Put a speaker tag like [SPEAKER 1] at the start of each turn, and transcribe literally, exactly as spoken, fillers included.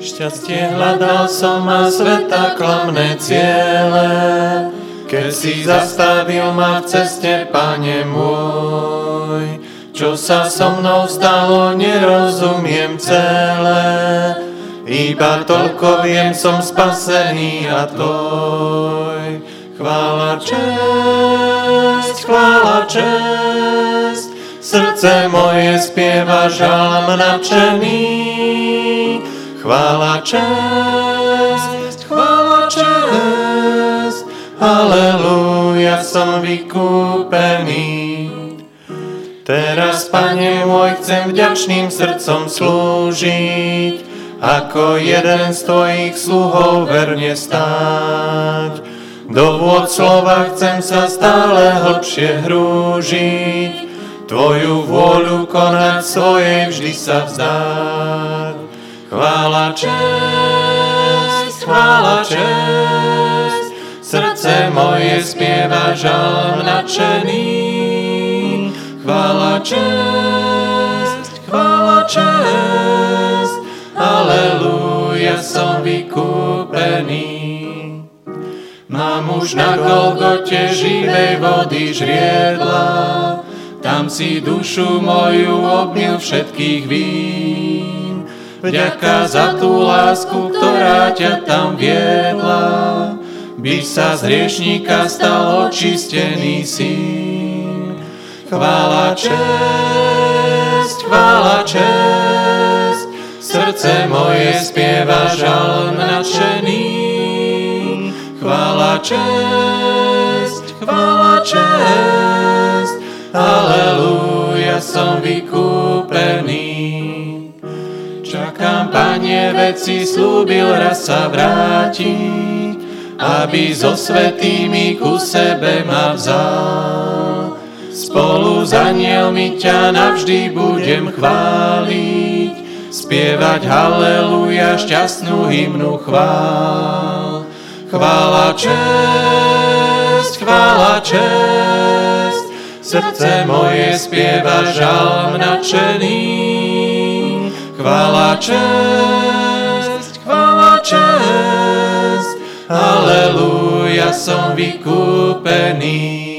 [SPEAKER 1] Šťastie hľadal som a sveta klamné ciele, keď si zastavil ma v ceste, Pane môj. Čo sa so mnou stalo, nerozumiem celé, iba toľko viem, som spasený a tvoj. Chvála, česť, chvála, česť, srdce moje spieva žalm nadšený. Chvála, česť, chvála, česť, halelúja, som vykúpený. Teraz, Pane môj, chcem vďačným srdcom slúžiť, ako jeden z tvojich sluhov verne stáť. Do vôd slova chcem sa stále hlbšie hrúžiť, tvoju vôľu konať, svojej vždy sa vzdať. Chvála, česť, chvála, česť, srdce moje spieva žalm nadšený. Chvála, česť, chvála, česť, halelúja, som vykúpený. Mám už na Golgote živej vody žriedla, tam si dušu moju obmyl všetkých vín. Vďaka za tú lásku, ktorá ťa tam viedla, by sa z hriešníka stal očistený syn. Chvála, česť, chvála, česť, srdce moje spieva žalm nadšený. Chvála, česť, chvála, česť, halelúja, som vykúpený. Čakám, Pane, veď si slúbil raz sa vrátiť, aby so svätými ku sebe ma vzal. Spolu s anielmi ťa navždy budem chváliť, spievať halelúja, šťastnú hymnu chvál. Chvála, česť, chvála, česť, srdce moje spieva žalm nadšený. Chvála, česť, chvála, česť, halelúja, som vykúpený.